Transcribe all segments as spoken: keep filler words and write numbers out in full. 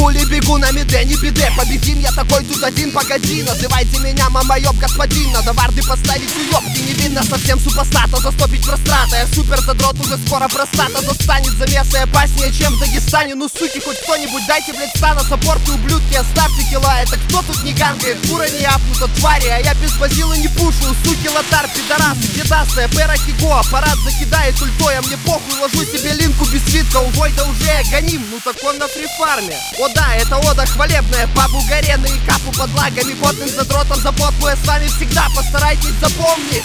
пули бегу на меде, не беде. Победим, я такой тут один, погоди. Называйте меня мамоёб, господин. Надо варды поставить уёбки. Не видно совсем супостата, застопить прострата. Я супер задрот, уже скоро простата застанет. Замеса опаснее, чем в Дагестане. Ну суки, хоть кто-нибудь дайте, блядь, стана. Саппорты, ублюдки, оставьте кила. Это кто тут не ганкает? Кура не апнута, твари. А я без базила не пушу. Суки, лотар, пидорасы, дедастая, пера кико. Аппарат закидает ультой, а мне похуй. Ложу себе линку без свитка. У Войда уже я гоним, ну так он на фрифарме. О да, это ода хвалебная. Бабу Гарена и капу под лагами. Потным задротом за потку я с вами всегда. Постарайтесь запомнить.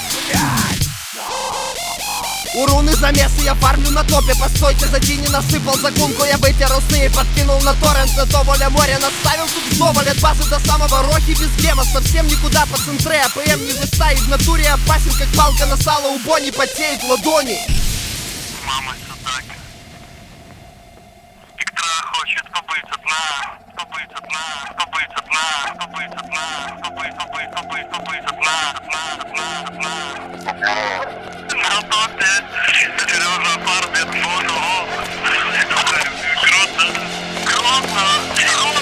У руны замесы я фармлю на топе. Постойте, за тени насыпал загунку. Я бы эти русы подкинул на торрент. На то воля моря наставил тут вдоволь. От базы до самого Рохи без гема. Совсем никуда по центре. АПМ не выстает, в натуре опасен, как палка на сало. У Бонни потеет ладони. Мама Садаки. Спектра хочет побыть одна, побыть одна, побыть одна, побыть одна, побыть, побыть, побыть, побыть одна, одна, одна, одна. На топе Сережа фармит фото. Круто, круто, круто.